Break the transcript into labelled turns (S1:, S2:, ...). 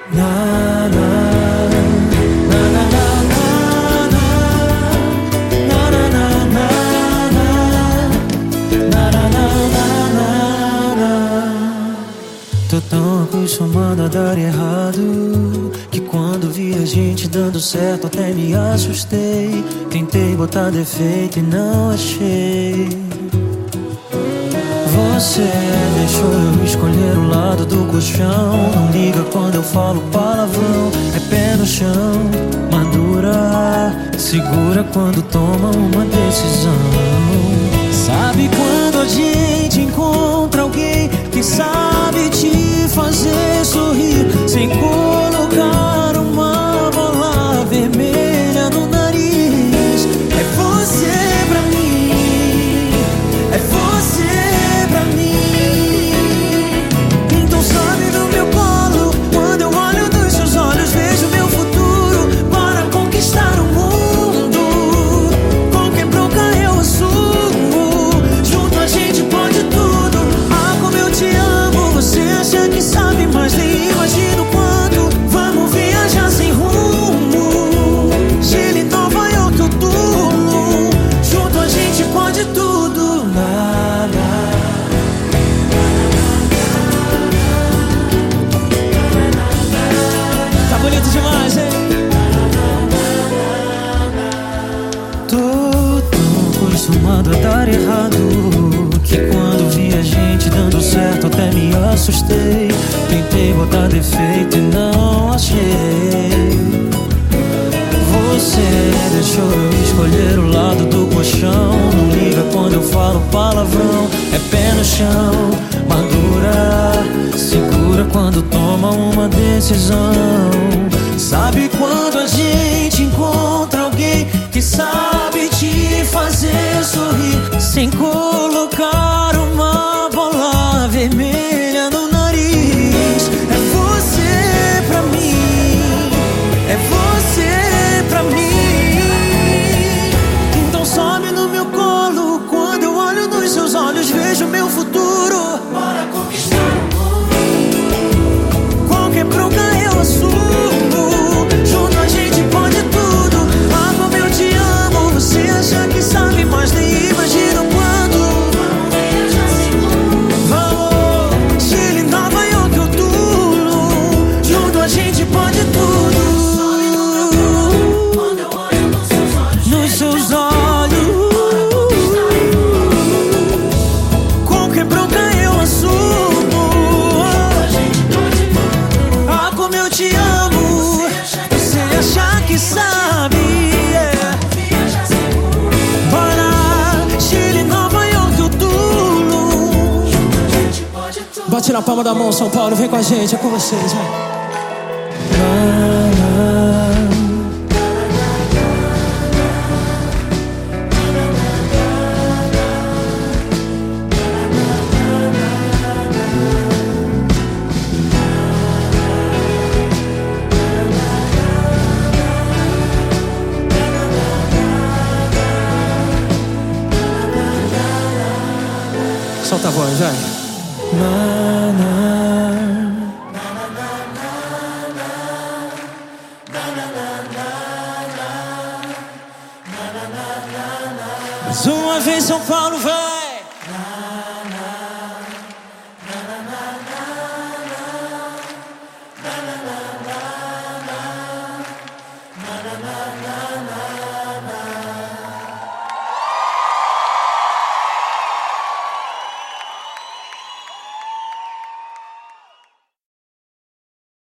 S1: Na, na, na, na, na, na, na, na, na, na, na. Tô tão acostumado a dar errado que quando vi a gente dando certo até me assustei. Tentei botar defeito e não achei. Você deixou eu escolher o lado do colchão. Não liga quando eu falo palavrão. É pé no chão, madura, segura quando toma uma decisão. Sabe quando a gente encontra alguém que sabe te fazer sorrir sem colocar uma bola vermelha no nariz? É você pra mim, é você pra mim. Então sobe no meu colo, quando eu olho nos seus olhos vejo meu futuro para conquistar o mundo. Qualquer bronca eu assumo, junto a gente pode tudo. Ah, como eu te amo, você acha que sabe, mas nem imagina o quanto. Vamos viajar sem rumo, Chile, Nova York ou Tulum. Junto a gente pode tudo. Tá bonito demais, hein? Tô tão acostumado a dar errado que quando vi a gente dando certo até me assustei. Tentei botar defeito e não achei. Você deixou eu escolher o lado do colchão. Não liga quando eu falo palavrão. É pé no chão, madura, segura quando toma uma decisão. Sabe quando a gente encontra alguém que sabe te fazer sorrir sem colocar uma bola vermelha no nariz? É você pra mim, é você pra mim. Então sobe no meu colo, quando eu olho nos seus olhos vejo meu futuro para conquistar o mundo. Qualquer bronca eu assumo, junto a gente pode tudo. Ah, como eu te amo, você acha que sabe, mas nem imagina o quanto. Vamos, Chile, Nova York ou Tulum. Junto a gente pode tudo. Nos seus olhos, qualquer bronca eu assumo. Ah, como eu te amo, você acha que sabe, yeah. Bora, Chile, Nova York ou Tulum. Bate na palma da mão, São Paulo, vem com a gente, é com vocês, vai. Solta a voz, vai. Mais uma vez São Paulo, vai.